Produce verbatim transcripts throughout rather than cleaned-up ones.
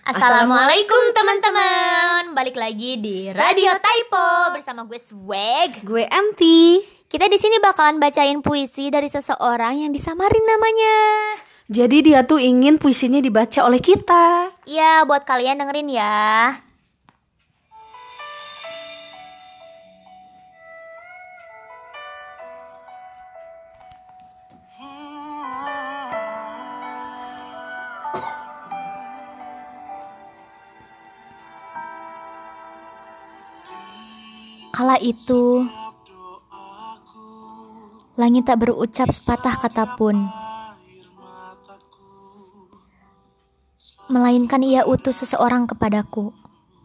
Assalamualaikum teman-teman. Balik lagi di Radio Typo bersama gue Swag, gue M T. Kita di sini bakalan bacain puisi dari seseorang yang disamarin namanya. Jadi dia tuh ingin puisinya dibaca oleh kita. Iya, buat kalian dengerin ya. Kala itu, langit tak berucap sepatah kata pun, melainkan ia utus seseorang kepadaku.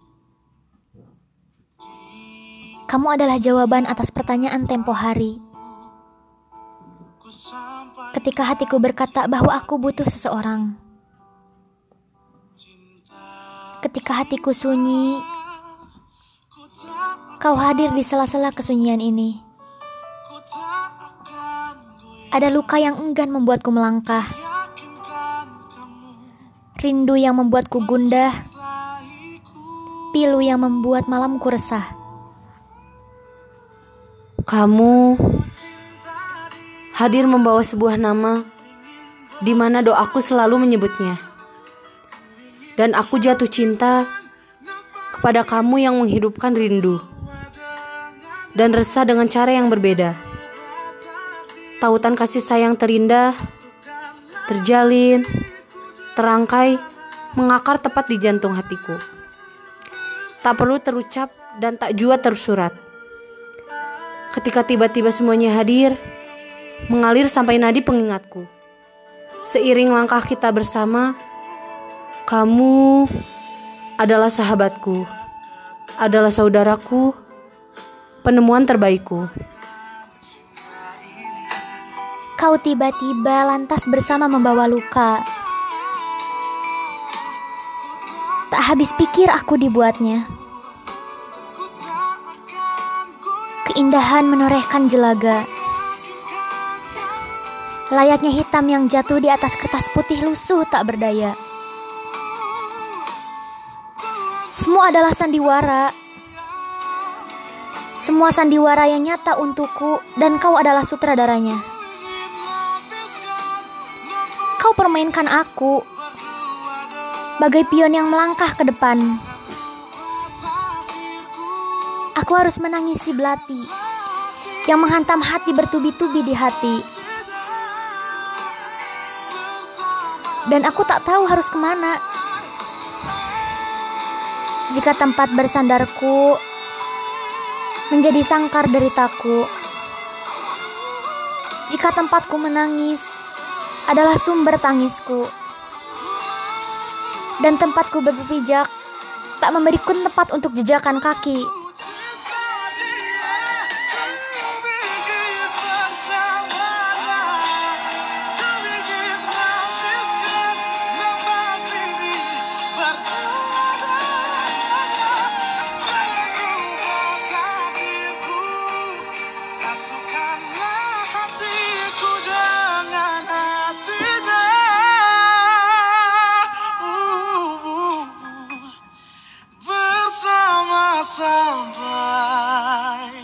Kamu adalah jawaban atas pertanyaan tempo hari. Ketika hatiku berkata bahwa aku butuh seseorang. Ketika hatiku sunyi, kau hadir di sela-sela kesunyian ini. Ada luka yang enggan membuatku melangkah, rindu yang membuatku gundah, pilu yang membuat malamku resah. Kamu hadir membawa sebuah nama di mana doaku selalu menyebutnya. Dan aku jatuh cinta kepada kamu yang menghidupkan rindu dan resah dengan cara yang berbeda. Tautan kasih sayang terindah, terjalin, terangkai, mengakar tepat di jantung hatiku. Tak perlu terucap dan tak jua tersurat. Ketika tiba-tiba semuanya hadir, mengalir sampai nadi pengingatku. Seiring langkah kita bersama, kamu adalah sahabatku, adalah saudaraku, penemuan terbaikku. Kau tiba-tiba lantas bersama membawa luka. Tak habis pikir aku dibuatnya. Keindahan menorehkan jelaga, layaknya hitam yang jatuh di atas kertas putih lusuh tak berdaya. Semua adalah sandiwara. Semua sandiwara yang nyata untukku, dan kau adalah sutradaranya. Kau permainkan aku bagai pion yang melangkah ke depan. Aku harus menangisi belati yang menghantam hati bertubi-tubi di hati. Dan aku tak tahu harus kemana. Jika tempat bersandarku menjadi sangkar deritaku, jika tempatku menangis adalah sumber tangisku, dan tempatku berpijak tak memberiku tempat untuk jejakan kaki. Sampai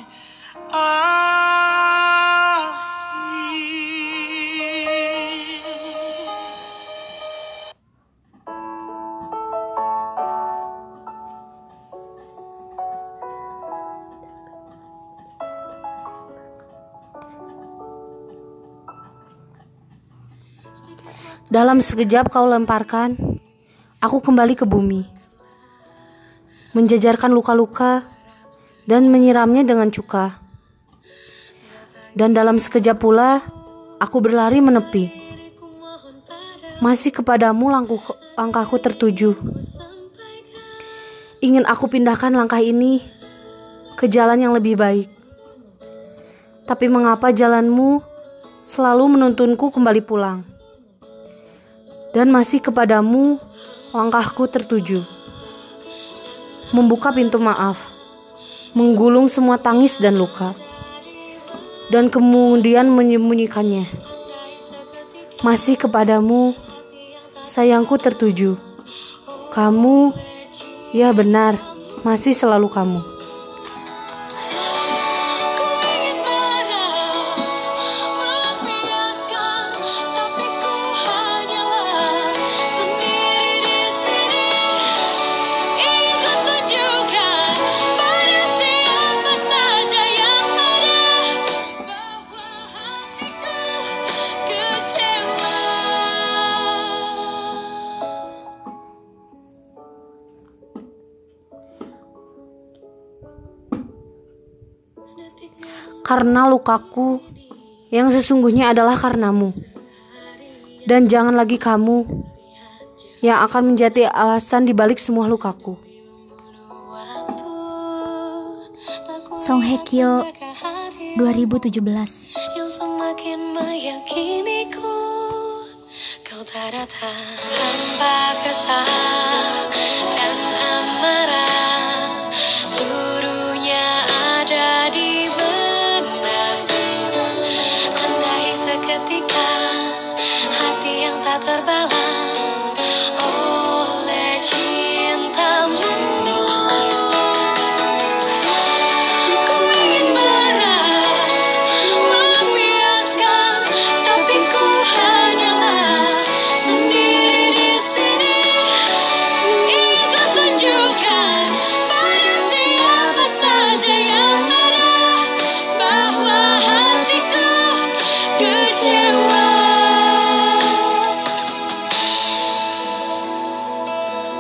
Dalam sekejap kau lemparkan aku kembali ke bumi, menjajarkan luka-luka dan menyiramnya dengan cuka. Dan dalam sekejap pula aku berlari menepi. Masih kepadamu langkuh, langkahku tertuju. Ingin aku pindahkan langkah ini ke jalan yang lebih baik. Tapi mengapa jalanmu selalu menuntunku kembali pulang? Dan masih kepadamu langkahku tertuju. Membuka pintu maaf, menggulung semua tangis dan luka, dan kemudian menyembunyikannya. Masih kepadamu sayangku tertuju. Kamu, ya benar, masih selalu kamu. Karena lukaku yang sesungguhnya adalah karenamu. Dan jangan lagi kamu yang akan menjadi alasan dibalik semua lukaku. Song Hye Kyo dua ribu tujuh belas. Yang semakin meyakiniku kau tak datang tanpa kesal dan amarah. Seluruhnya ada di benakku. Tandai seketika hati yang tak terbalas.